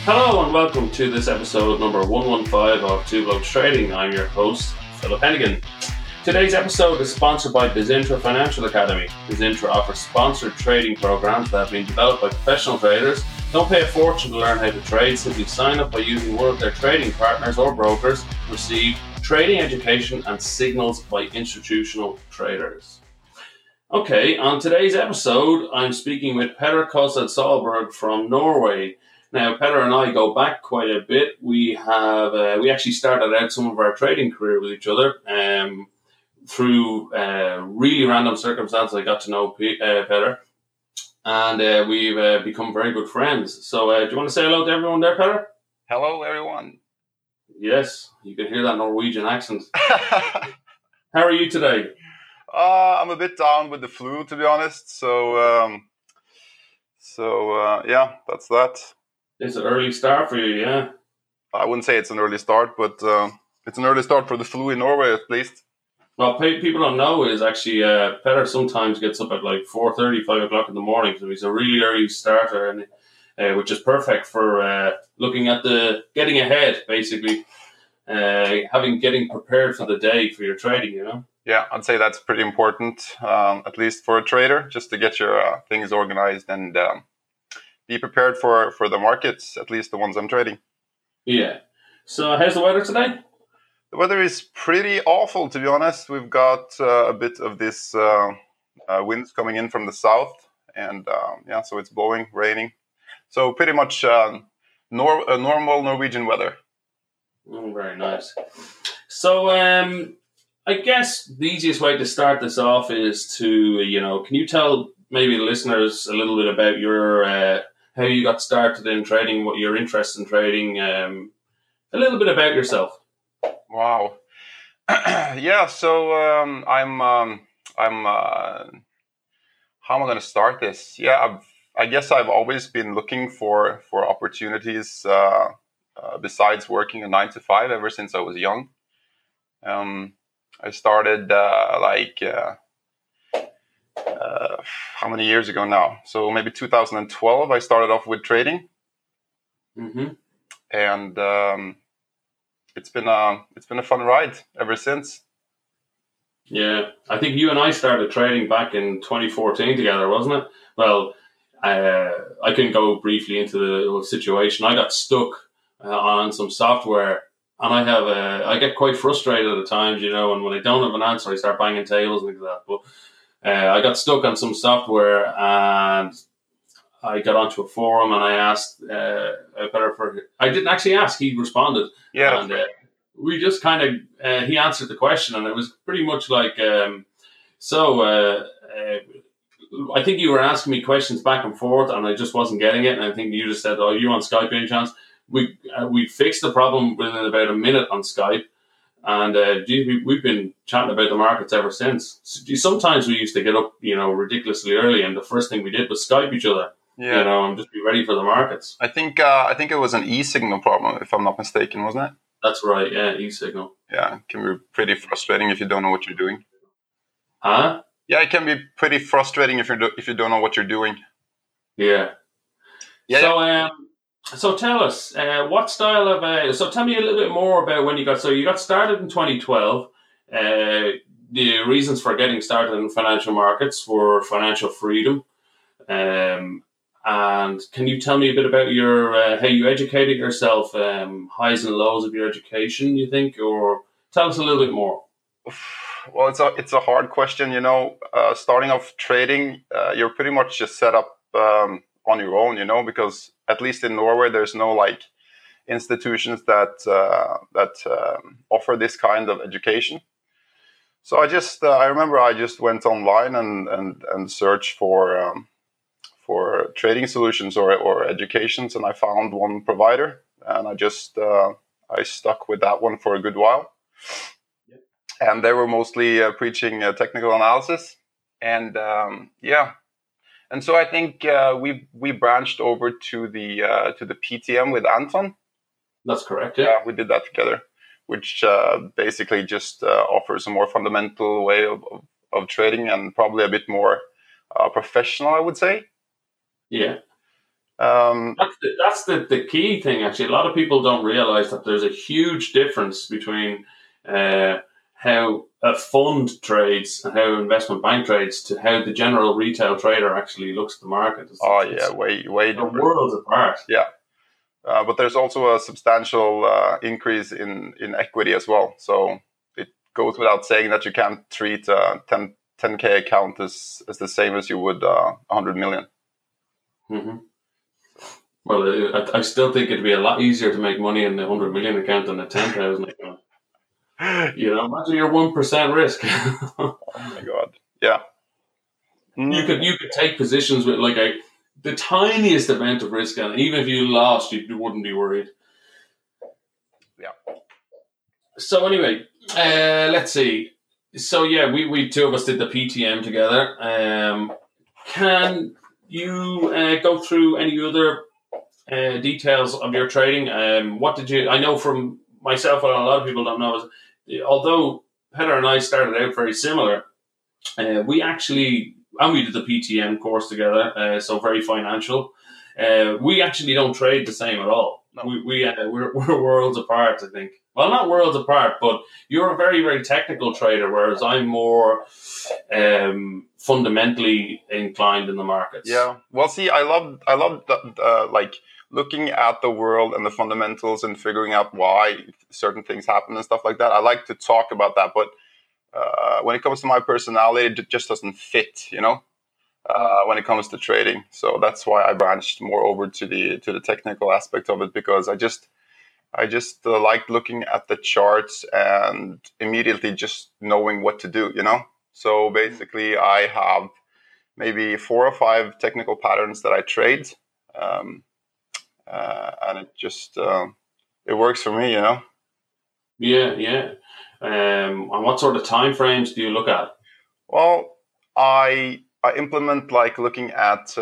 Hello and welcome to this episode number 115 of Two Blokes Trading. I'm your host, Philip Hennigan. Today's episode is sponsored by Bizintra Financial Academy. Bizintra offers sponsored trading programs that have been developed by professional traders. Don't pay a fortune to learn how to trade. Simply sign up by using one of their trading partners or brokers. Receive trading education and signals by institutional traders. Okay, on today's episode, I'm speaking with Petter Kosad Solberg from Norway. Now, Petter and I go back quite a bit. We actually started out some of our trading career with each other. Through really random circumstances, I got to know Petter, and we've become very good friends. So, do you want to say hello to everyone there, Petter? Hello, everyone. Yes, you can hear that Norwegian accent. How are you today? I'm a bit down with the flu, to be honest. So yeah, that's that. It's an early start for you, yeah? I wouldn't say it's an early start, but it's an early start for the flu in Norway, at least. Well, people don't know is actually Petter sometimes gets up at like 4:30, 5 o'clock in the morning, so he's a really early starter, and which is perfect for looking at getting ahead, basically, getting prepared for the day for your trading, you know? Yeah, I'd say that's pretty important, at least for a trader, just to get your things organized and be prepared for the markets, at least the ones I'm trading. Yeah. So how's the weather today? The weather is pretty awful, to be honest. We've got a bit of this winds coming in from the south, and so it's blowing, raining. So pretty much normal Norwegian weather. Oh, very nice. So I guess the easiest way to start this off is to, can you tell maybe the listeners a little bit about your how you got started in trading, what your interest in trading, a little bit about yourself. Wow. Yeah. So I'm. How am I going to start this? Yeah, I guess I've always been looking for opportunities besides working a 9 to 5 ever since I was young. I started how many years ago now? So maybe 2012. I started off with trading, and it's been a fun ride ever since. Yeah, I think you and I started trading back in 2014 together, wasn't it? Well, I can go briefly into the situation. I got stuck on some software, and I get quite frustrated at times, and when I don't have an answer, I start banging tables and things like that. But I got stuck on some software, and I got onto a forum, and I asked I didn't actually ask. He responded. Yeah. And we just kind of, he answered the question, and it was pretty much like, I think you were asking me questions back and forth, and I just wasn't getting it. And I think you just said, "Oh, you on Skype any chance?" We fixed the problem within about a minute on Skype, and we've been chatting about the markets ever since. Sometimes we used to get up, ridiculously early, and the first thing we did was Skype each other, and just be ready for the markets. I think it was an e-signal problem, if I'm not mistaken, wasn't it? That's right, yeah, e-signal. Yeah, it can be pretty frustrating if you don't know what you're doing. Huh? Yeah, it can be pretty frustrating if you don't know what you're doing. Yeah. So tell us, what style of... so tell me a little bit more about when you got... So you got started in 2012. The reasons for getting started in financial markets were financial freedom. And can you tell me a bit about your how you educated yourself, highs and lows of your education, you think? Or tell us a little bit more. Well, it's a hard question, starting off trading, you're pretty much just set up on your own, because at least in Norway, there's no institutions that offer this kind of education. So I remember I just went online and searched for trading solutions or educations, and I found one provider, and I stuck with that one for a good while. And they were mostly preaching technical analysis, and and so I think we branched over to the PTM with Anton. That's correct. Yeah, we did that together, which basically just offers a more fundamental way of trading and probably a bit more professional, I would say. Yeah. That's the key thing, actually. A lot of people don't realize that there's a huge difference between how a fund trades and how investment bank trades to how the general retail trader actually looks at the market. Way The different. worlds apart. Yeah. But there's also a substantial increase in equity as well. So it goes without saying that you can't treat a 10K account as the same as you would 100 million. Mm-hmm. Well, I still think it'd be a lot easier to make money in the 100 million account than a 10,000 account. Imagine your 1% risk. Oh my God. Yeah. You could take positions with like the tiniest amount of risk, and even if you lost, you wouldn't be worried. Yeah. So anyway, let's see. So yeah, we two of us did the PTM together. Can you go through any other details of your trading? What did you? I know from myself, what a lot of people don't know is, although Peter and I started out very similar, we did the PTM course together, so very financial. We actually don't trade the same at all. No. We're worlds apart, I think. Well, not worlds apart, but you're a very, very technical trader, whereas I'm more fundamentally inclined in the markets. Yeah. Well, see, I love like looking at the world and the fundamentals and figuring out why certain things happen and stuff like that. I like to talk about that, but when it comes to my personality, it just doesn't fit, when it comes to trading. So that's why I branched more over to the technical aspect of it, because I just like looking at the charts and immediately just knowing what to do, So basically, I have maybe 4 or 5 technical patterns that I trade, and it just it works for me, Yeah. And what sort of time frames do you look at? Well, I implement like looking at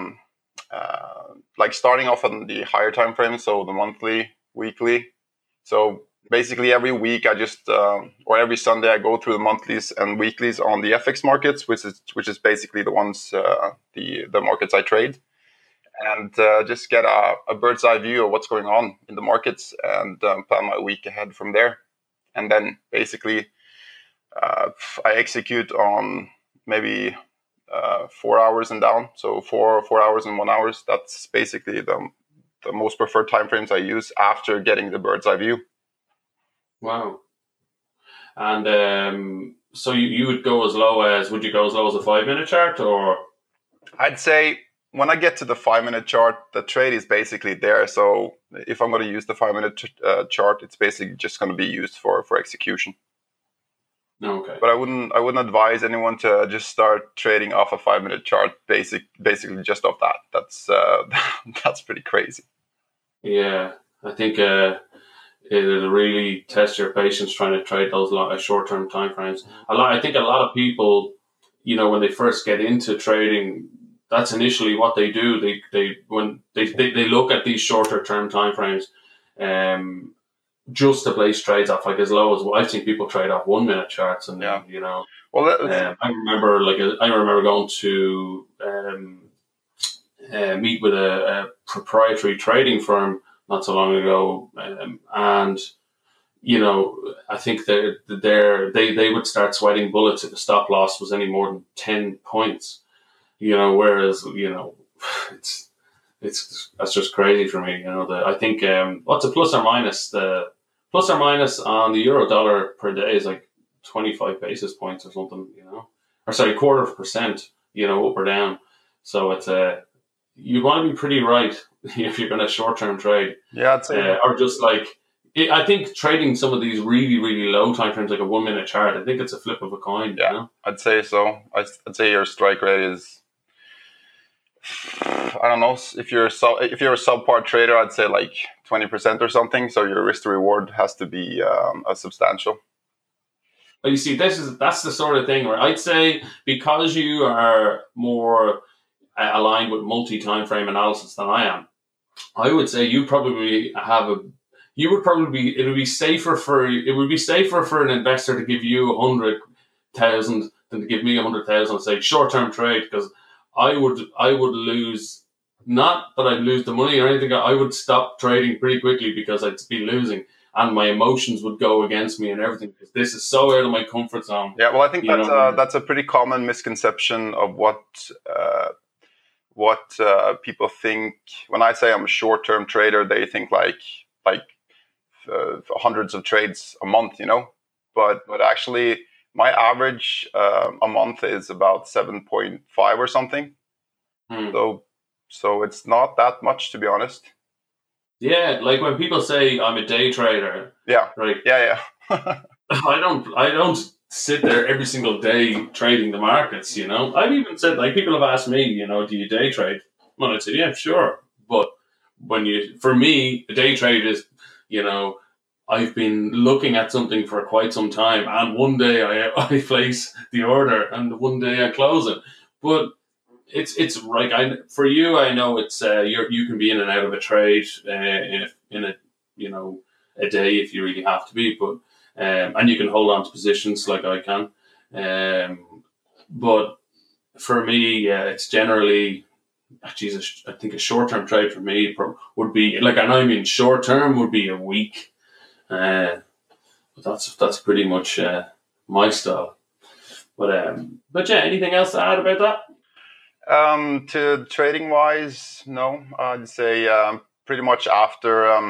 like starting off on the higher time frames, so the monthly, weekly. So basically every week I just or every Sunday I go through the monthlies and weeklies on the FX markets, which is basically the ones the markets I trade, and just get a bird's eye view of what's going on in the markets and plan my week ahead from there. And then basically I execute on maybe 4 hours and down. So 4 hours and 1 hour. That's basically the most preferred time frames I use after getting the bird's eye view. Wow. And so you would go as low as, would you go as low as a 5-minute chart, or? I'd say when I get to the 5-minute chart, the trade is basically there. So if I'm going to use the 5-minute chart, it's basically just going to be used for execution. Okay. But I wouldn't advise anyone to just start trading off a 5-minute chart, basically just off that. That's pretty crazy. Yeah, I think it'll really test your patience trying to trade those short-term time frames. I think a lot of people, when they first get into trading, that's initially what they do. They look at these shorter term time frames, just to place trades off like as low as I've seen people trade off 1-minute charts, and yeah. Well, I remember going to meet with a proprietary trading firm not so long ago, and I think they would start sweating bullets if the stop loss was any more than 10 points. Whereas that's just crazy for me. I think what's a plus or minus? The plus or minus on the euro dollar per day is like 25 basis points or something. Or sorry, 0.25%. Up or down. So it's you want to be pretty right if you're going to short term trade. Yeah, I'd say. Or just like I think trading some of these really, really low time frames, like a 1-minute chart, I think it's a flip of a coin. Yeah, I'd say so. I'd say your strike rate is, I don't know, if you're a subpar trader, I'd say like 20% or something. So your risk to reward has to be substantial. But you see, that's the sort of thing where I'd say, because you are more aligned with multi-time frame analysis than I am, I would say it would be safer for an investor to give you 100,000 than to give me 100,000 and say short-term trade, because I would lose Not that I'd lose the money or anything. I would stop trading pretty quickly because I'd be losing, and my emotions would go against me and everything. Because this is so out of my comfort zone. Yeah, well, I think that's a pretty common misconception of what people think. When I say I'm a short-term trader, they think like hundreds of trades a month, But actually, my average a month is about 7.5 or something. So it's not that much, to be honest. Yeah, like when people say I'm a day trader. Yeah. Right. Yeah. I don't sit there every single day trading the markets. I've even said, like, people have asked me, do you day trade? Well, I said, yeah, sure. But for me, a day trade is, I've been looking at something for quite some time, and one day I place the order, and one day I close it. But it's like, for you, I know it's you can be in and out of a trade in a day if you really have to be, but and you can hold on to positions like I can. But for me, it's generally, Jesus, I think a short-term trade for me would be like, and I mean short-term would be a week. But that's pretty much my style. But yeah, anything else to add about that? To trading wise, no. I'd say pretty much after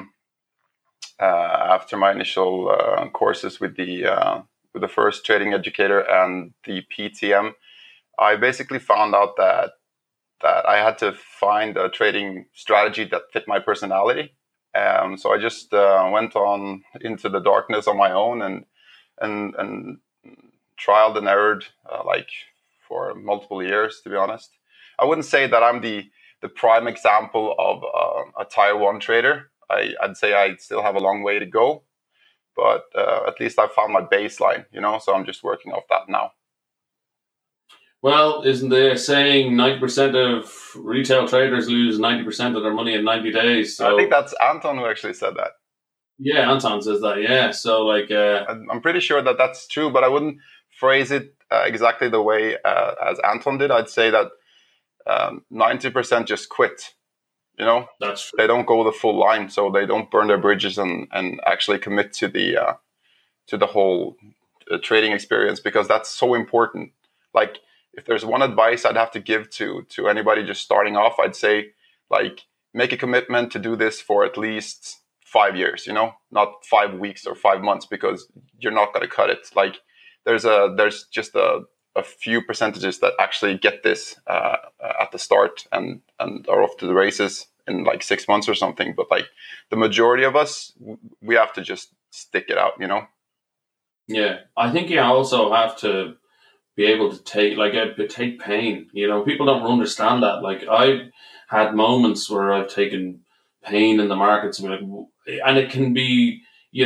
my initial courses with the first trading educator and the PTM, I basically found out that I had to find a trading strategy that fit my personality. So I just went on into the darkness on my own and trialed and errored like for multiple years, to be honest. I wouldn't say that I'm the prime example of a tier 1 trader. I'd say I still have a long way to go, but at least I found my baseline, so I'm just working off that now. Well, isn't there saying 90% of retail traders lose 90% of their money in 90 days? So I think that's Anton who actually said that. Yeah, Anton says that, yeah. So, like... I'm pretty sure that that's true, but I wouldn't phrase it exactly the way as Anton did. I'd say that 90% just quit, That's true. They don't go the full line, so they don't burn their bridges and actually commit to the whole trading experience, because that's so important. Like, if there's one advice I'd have to give to anybody just starting off, I'd say, like, make a commitment to do this for at least 5 years, not 5 weeks or 5 months, because you're not going to cut it. Like, there's just a few percentages that actually get this at the start and are off to the races in like 6 months or something. But like the majority of us, we have to just stick it out, Yeah, I think you also have to be able to take pain. People don't understand that. Like, I've had moments where I've taken pain in the markets, and it can be,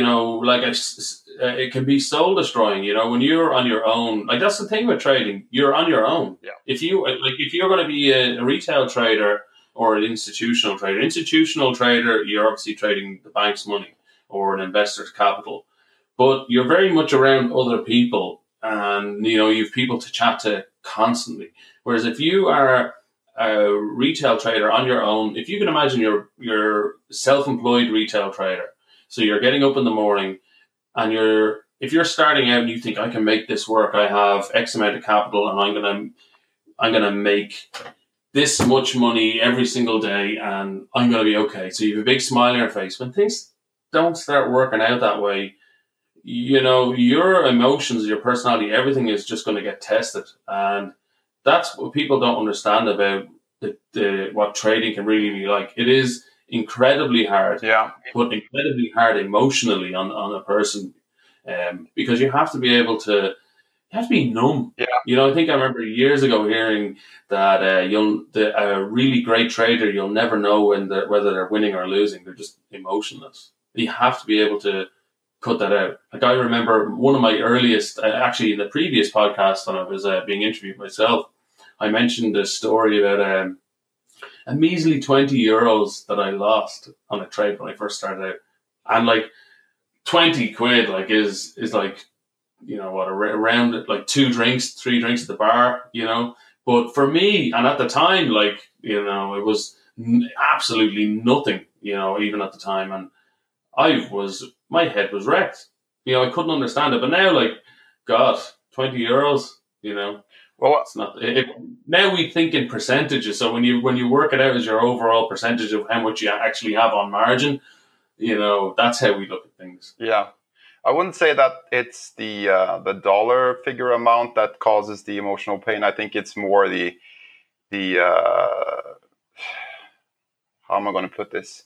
it can be soul destroying. When you're on your own. Like, that's the thing with trading. You're on your own. Yeah. If you're going to be a retail trader or an institutional trader, you're obviously trading the bank's money or an investor's capital, but you're very much around other people. And, you have people to chat to constantly. Whereas if you are a retail trader on your own, if you can imagine you're self-employed retail trader. So you're getting up in the morning and if you're starting out and you think, I can make this work, I have X amount of capital and I'm going to make this much money every single day and I'm going to be okay. So you have a big smile on your face. When things don't start working out that way, your emotions, your personality, everything is just going to get tested. And that's what people don't understand about what trading can really be like. It is incredibly hard, but incredibly hard emotionally on a person, because you have to be able to, you have to be numb. Yeah. I think I remember years ago hearing that a really great trader, you'll never know whether they're winning or losing. They're just emotionless. You have to be able to cut that out. Like, I remember one of my earliest, actually in the previous podcast when I was being interviewed myself, I mentioned a story about a measly €20 that I lost on a trade when I first started out. And like 20 quid, like is like, around like 3 drinks at the bar, But for me, and at the time, like, it was absolutely nothing, even at the time. And my head was wrecked. I couldn't understand it. But now, like, God, €20, Well, it's not. Now we think in percentages. So when you work it out as your overall percentage of how much you actually have on margin, that's how we look at things. yeah. I wouldn't say that it's the dollar figure amount that causes the emotional pain. I think it's more the how am I going to put this?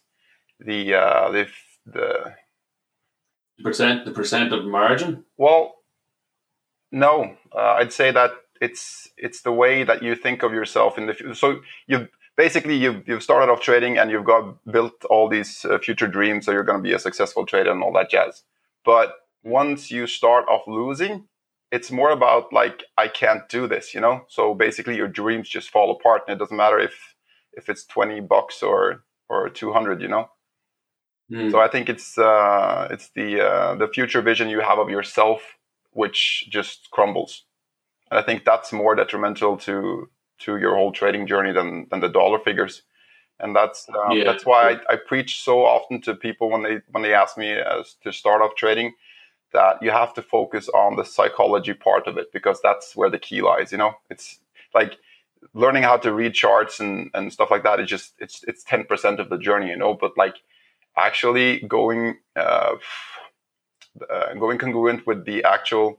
The the percent of margin. Well, no, I'd say that it's the way that you think of yourself in the future. So you've started off trading and you've got built all these future dreams. So you're going to be a successful trader and all that jazz. But once you start off losing, it's more about like, I can't do this, So basically your dreams just fall apart, and it doesn't matter if it's $20 or 200, So I think it's the future vision you have of yourself which just crumbles. And I think that's more detrimental to your whole trading journey than the dollar figures. And that's why I preach so often to people when they ask me to start off trading, that you have to focus on the psychology part of it, because that's where the key lies. It's like learning how to read charts and stuff like that. It's 10% of the journey, But like actually going congruent with the actual.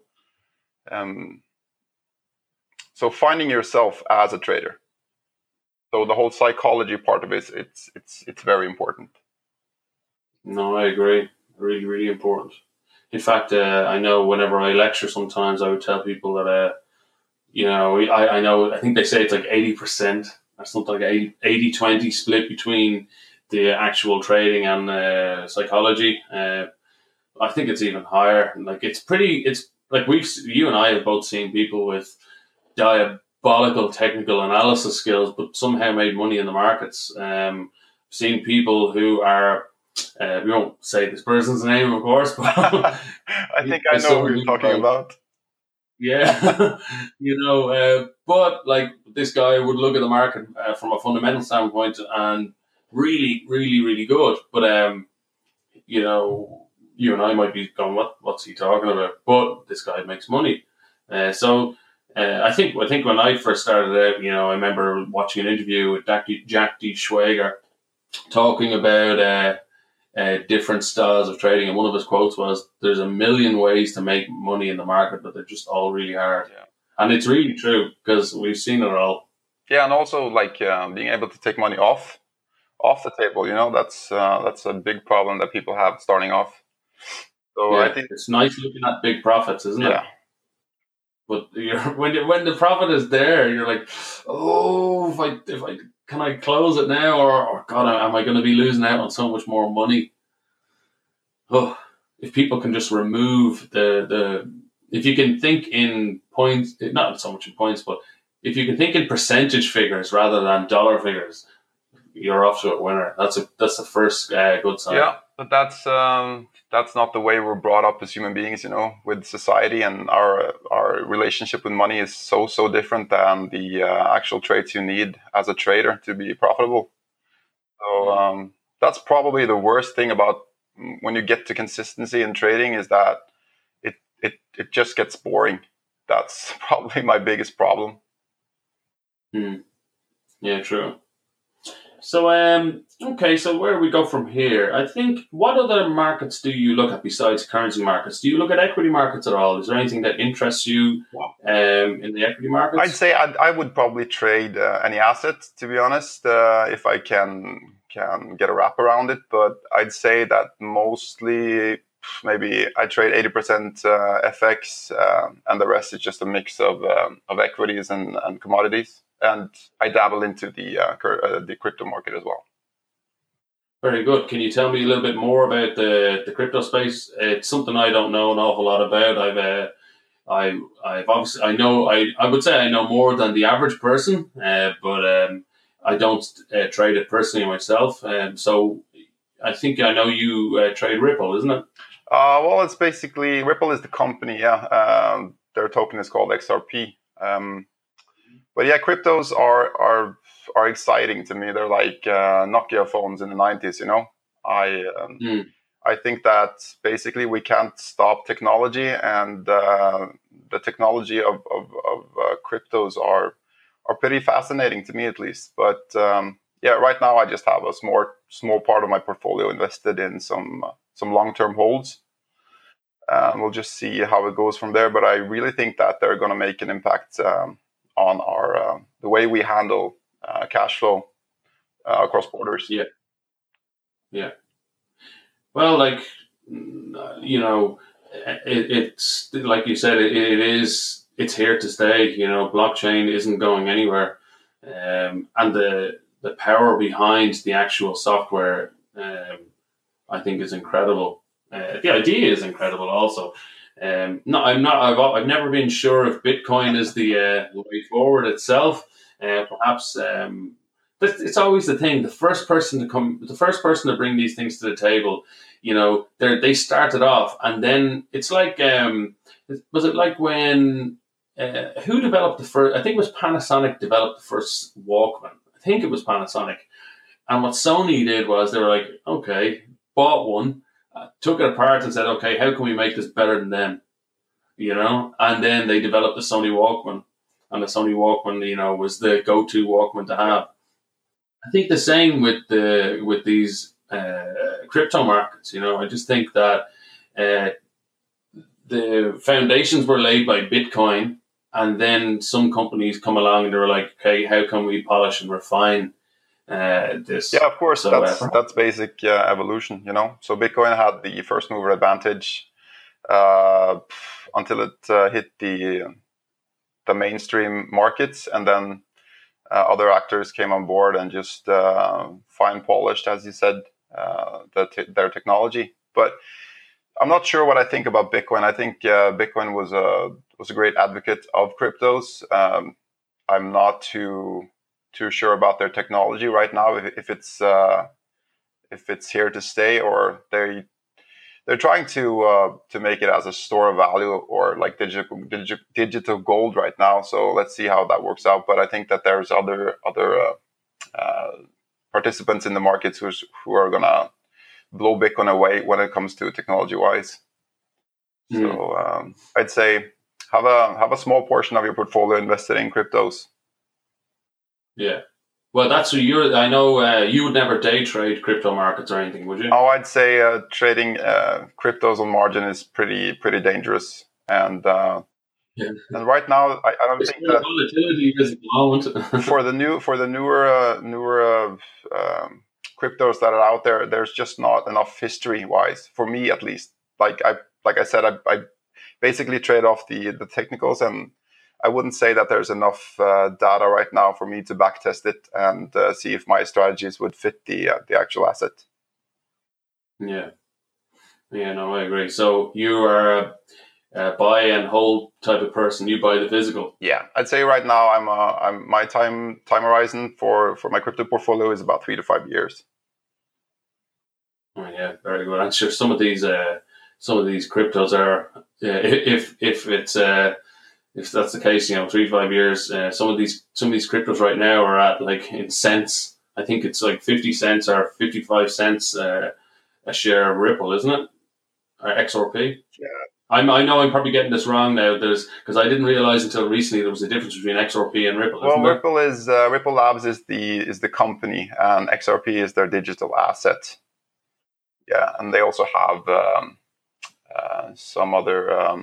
So finding yourself as a trader. So the whole psychology part of it, it's very important. No, I agree. Really, really important. In fact, I know whenever I lecture, sometimes I would tell people that, I think they say it's like 80% or something like 80-20 split between the actual trading and psychology. I think it's even higher. Like it's like you and I have both seen people with diabolical technical analysis skills, but somehow made money in the markets. Seen people who are, we won't say this person's name, of course, but I think I know who you're talking about. Yeah, but like this guy would look at the market from a fundamental standpoint and really, really, really good. But you and I might be going, what's he talking about? But this guy makes money. I think when I first started out, I remember watching an interview with Jack D. Schwager talking about different styles of trading, and one of his quotes was, "There's a million ways to make money in the market, but they're just all really hard." Yeah. And it's really true, because we've seen it all. Yeah, and also like being able to take money off the table, that's a big problem that people have starting off. So Yeah, I think it's nice looking at big profits, isn't it? Yeah. But when the profit is there, you're like, oh, if I can I close it now, or God, am I going to be losing out on so much more money? Oh, if people can just remove if you can think in points, not so much in points, but if you can think in percentage figures rather than dollar figures, you're off to a winner. That's the first good sign. Yeah, but that's not the way we're brought up as human beings. With society, and our relationship with money is so different than the actual traits you need as a trader to be profitable. So that's probably the worst thing about when you get to consistency in trading, is that it just gets boring. That's probably my biggest problem. Yeah, true. So, okay, so where do we go from here? I think, what other markets do you look at besides currency markets? Do you look at equity markets at all? Is there anything that interests you in the equity markets? I'd say I would probably trade any asset, to be honest, if I can get a wrap around it. But I'd say that mostly, maybe I trade 80% FX, and the rest is just a mix of equities and commodities. And I dabble into the crypto market as well. Very good. Can you tell me a little bit more about the crypto space? It's something I don't know an awful lot about. I've obviously, I would say I know more than the average person, but I don't trade it personally myself. So I think I know you trade Ripple, isn't it? Well, it's basically, Ripple is the company. Yeah, their token is called XRP. But yeah, cryptos are are exciting to me. They're like Nokia phones in the 90s, you know. I Mm. I think that basically we can't stop technology, and the technology of cryptos are pretty fascinating to me, at least. But yeah, right now I just have a small part of my portfolio invested in some long-term holds. We'll just see how it goes from there. But I really think that they're going to make an impact on our the way we handle cash flow across borders. Yeah. Yeah. Well, like, you know, it's like you said, it's here to stay. You know, blockchain isn't going anywhere, and the power behind the actual software, I think, is incredible. The idea is incredible, also. No, I'm not. I've never been sure if Bitcoin is the way forward itself. Perhaps. But it's always the thing. The first person to bring these things to the table, you know, they started off, and then it's like, was it like when who developed the first? I think it was Panasonic developed the first Walkman. I think it was Panasonic, and what Sony did was they were like, okay, bought one, took it apart, and said, okay, how can we make this better than them? You know, and then they developed the Sony Walkman, and the Sony Walkman, you know, was the go-to Walkman to have. I think the same with these crypto markets. You know, I just think that uh, the foundations were laid by Bitcoin, and then some companies come along and they're like, okay, how can we polish and refine this? Yeah, of course, So that's basic evolution, you know. So Bitcoin had the first mover advantage until it hit the mainstream markets, and then other actors came on board and just fine polished, as you said, their technology. But I'm not sure what I think about Bitcoin. I think Bitcoin was a great advocate of cryptos. I'm not too sure about their technology right now. If it's here to stay, or they're trying to make it as a store of value, or like digital gold right now. So let's see how that works out. But I think that there's other participants in the markets who are gonna blow Bitcoin away when it comes to technology wise. So I'd say have a small portion of your portfolio invested in cryptos. yeah. Well, that's what you're. I know you would never day trade crypto markets or anything, would you? Oh, I'd say trading cryptos on margin is pretty dangerous, and Yeah. right now I don't There's think no that volatility at the moment. for the newer cryptos that are out there, there's just not enough history wise for me, at least. Like I said, I basically trade off the technicals, and I wouldn't say that there's enough data right now for me to backtest it and see if my strategies would fit the actual asset. Yeah. Yeah, no, I agree. So you are a buy and hold type of person. You buy the physical. Yeah, I'd say right now I'm my time horizon for my crypto portfolio is about 3 to 5 years. Oh, yeah, very good. I'm sure some of these cryptos are if that's the case, you know, 3 to 5 years. Some of these cryptos right now are at, like, in cents. I think it's like 50 cents or 55 cents a share of Ripple, isn't it? Or XRP. Yeah. I know I'm probably getting this wrong now. Because I didn't realize until recently there was a difference between XRP and Ripple. Well, Ripple Labs is the company, and XRP is their digital asset. Yeah, and they also have some other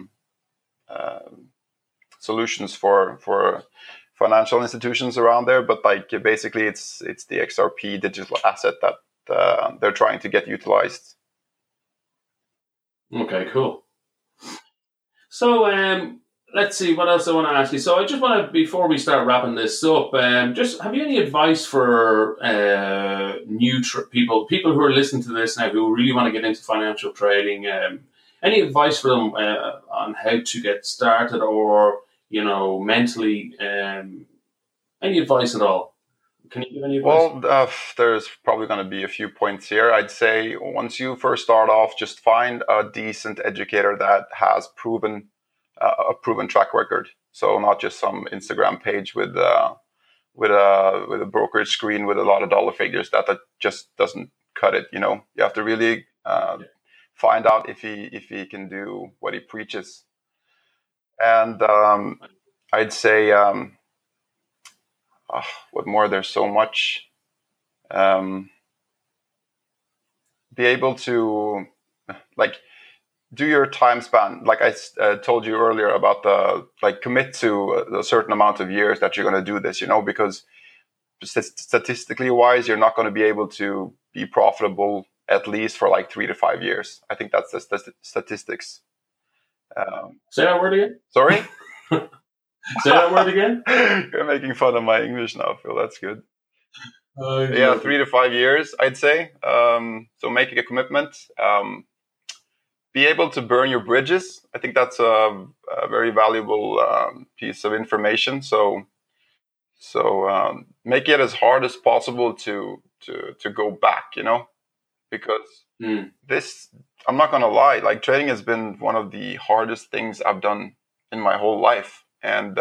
solutions for financial institutions around there. But like basically, it's the XRP digital asset that they're trying to get utilized. Okay, cool. So let's see what else I want to ask you. So I just want to, before we start wrapping this up, just have you any advice for new people who are listening to this now who really want to get into financial trading? Any advice for them on how to get started, or, you know, mentally? Any advice at all? Can you give any advice? Well, there's probably going to be a few points here. I'd say once you first start off, just find a decent educator that has a proven track record. So not just some Instagram page with with a brokerage screen with a lot of dollar figures. That just doesn't cut it. You know, you have to really find out if he can do what he preaches. And I'd say what more? There's so much. Be able to like do your time span, like I told you earlier about the like commit to a certain amount of years that you're going to do this, you know, because statistically wise, you're not going to be able to be profitable at least for like 3 to 5 years. I think that's the statistics. Say that word again. Sorry? Say that word again. You're making fun of my English now, Phil. That's good. Yeah, 3 to 5 years, I'd say. So making a commitment. Be able to burn your bridges. I think that's a very valuable piece of information. So make it as hard as possible to go back, you know, because this, I'm not gonna lie, like trading has been one of the hardest things I've done in my whole life, and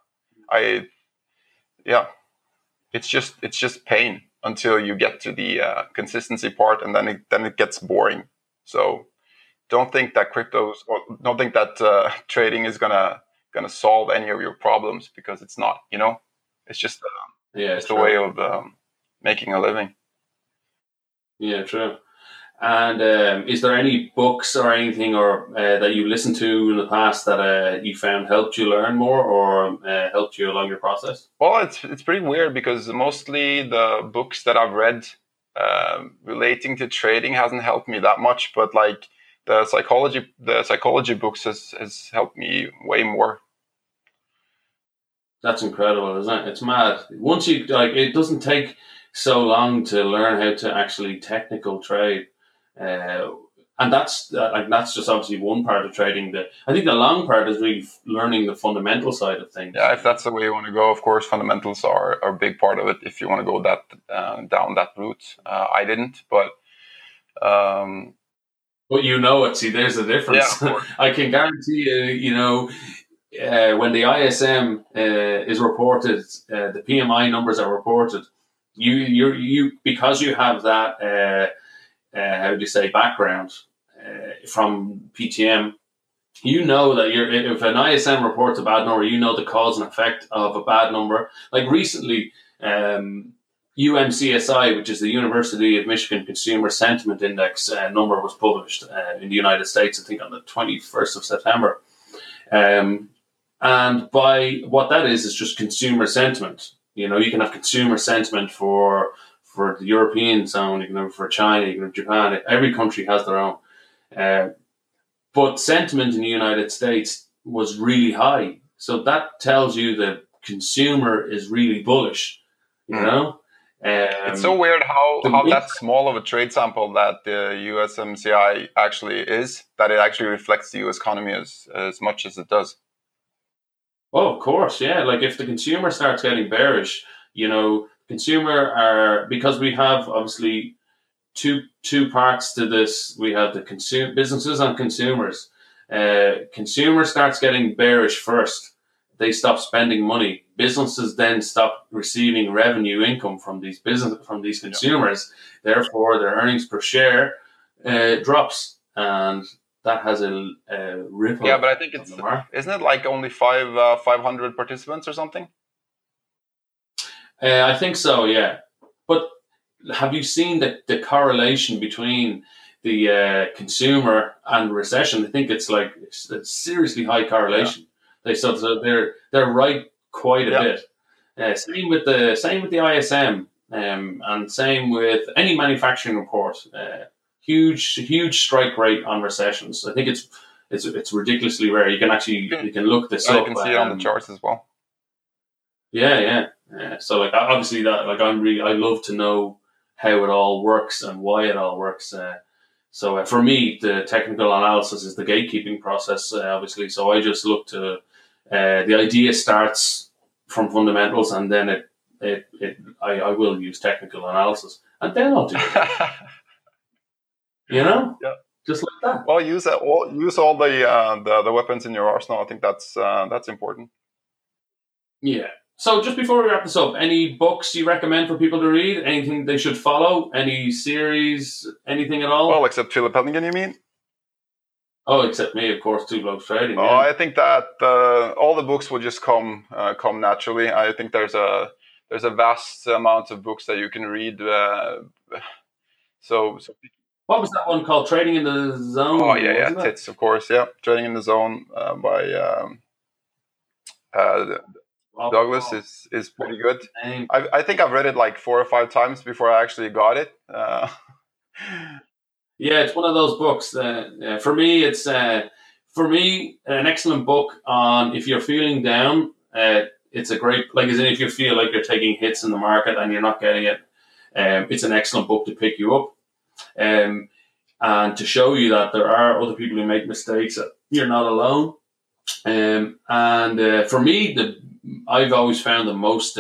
it's just pain until you get to the consistency part, and then it gets boring. So don't think that trading is gonna solve any of your problems, because it's not. You know, it's just a way of making a living. Yeah, true. And is there any books or anything or that you listened to in the past that you found helped you learn more or helped you along your process? Well, it's pretty weird, because mostly the books that I've read relating to trading hasn't helped me that much, but like the psychology books has helped me way more. That's incredible, isn't it? It's mad. Once you like, it doesn't take so long to learn how to actually technical trade, and that's just obviously one part of trading. I think the long part is really learning the fundamental side of things. Yeah, if that's the way you want to go, of course, fundamentals are a big part of it. If you want to go that down that route, I didn't, but. But you know it. See, there's a difference. Yeah, I can guarantee you. You know, when the ISM is reported, the PMI numbers are reported. You because you have that how do you say background from PTM. You know that if an ISM reports a bad number, you know the cause and effect of a bad number. Like recently, UMCSI, which is the University of Michigan Consumer Sentiment Index number, was published in the United States, I think on the 21st of September. And by what that is just consumer sentiment. You know, you can have consumer sentiment for the European zone, you can have for China, you can have Japan. Every country has their own. But sentiment in the United States was really high. So that tells you that consumer is really bullish, you know? It's so weird how that small of a trade sample that the USMCI actually is, that it actually reflects the US economy as much as it does. Oh, of course, yeah. Like if the consumer starts getting bearish, you know, because we have obviously two parts to this. We have the businesses and consumers. Consumer starts getting bearish first. They stop spending money. Businesses then stop receiving revenue income from these consumers. Yeah. Therefore, their earnings per share drops, and that has a ripple. Yeah, but I think isn't it like only 500 participants or something? I think so. Yeah, but have you seen the correlation between the consumer and recession? I think it's a seriously high correlation. Yeah. They're right quite a bit. Same with the ISM, and same with any manufacturing report. Huge strike rate on recessions. I think it's ridiculously rare. You can look this up. You can see it on the charts as well. Yeah. So like obviously that like I love to know how it all works and why it all works. So for me, the technical analysis is the gatekeeping process, obviously. So I just look to the idea starts from fundamentals, and then I will use technical analysis, and then I'll do it. You know, yeah, just like that. Well, use all the weapons in your arsenal. I think that's important. Yeah. So just before we wrap this up, any books you recommend for people to read? Anything they should follow? Any series? Anything at all? Well, except Philip Hennigan, you mean? Oh, except me, of course, Two Blokes Trading. Oh, Yeah. I think that all the books will just come naturally. I think there's a vast amount of books that you can read. So What was that one called? Trading in the Zone? oh yeah, wasn't it? Tits, of course, yeah. Trading in the Zone by Douglas is pretty good. I think I've read it like 4 or 5 times before I actually got it. Yeah, it's one of those books. For me, it's an excellent book on if you're feeling down. It's a great, like, as in if you feel like you're taking hits in the market and you're not getting it. It's an excellent book to pick you up, and to show you that there are other people who make mistakes. That you're not alone. For me, I've always found the most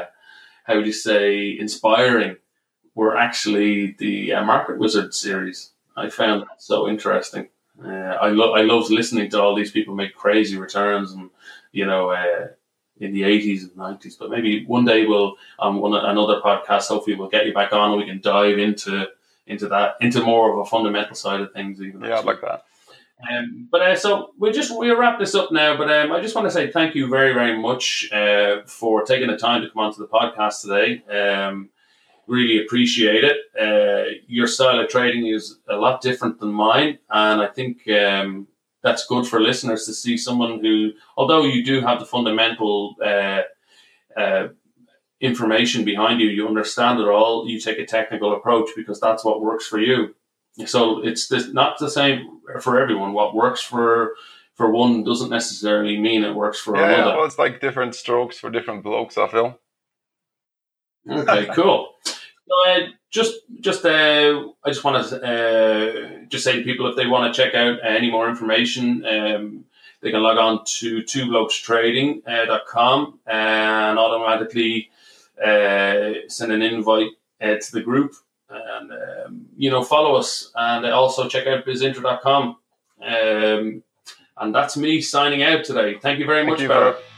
inspiring were actually the Market Wizard series. I found that so interesting. I loved listening to all these people make crazy returns, and in the 80s and 90s. But maybe one day we'll another podcast. Hopefully, we'll get you back on and we can dive into more of a fundamental side of things. Even yeah, I'd like that. So we'll wrap this up now. But I just want to say thank you very, very much for taking the time to come onto the podcast today. Really appreciate it. Your style of trading is a lot different than mine, and I think that's good for listeners to see someone who, although you do have the fundamental information behind you, you understand it all. You take a technical approach because that's what works for you. So it's not the same for everyone. What works for one doesn't necessarily mean it works for another. Yeah, well, it's like different strokes for different blokes, I feel. Okay, cool. So I just want to just say to people, if they want to check out any more information, they can log on to twoblokestrading.com and automatically send an invite to the group, and follow us, and also check out bizintro.com. And that's me signing out today. Thank you very much, Barry.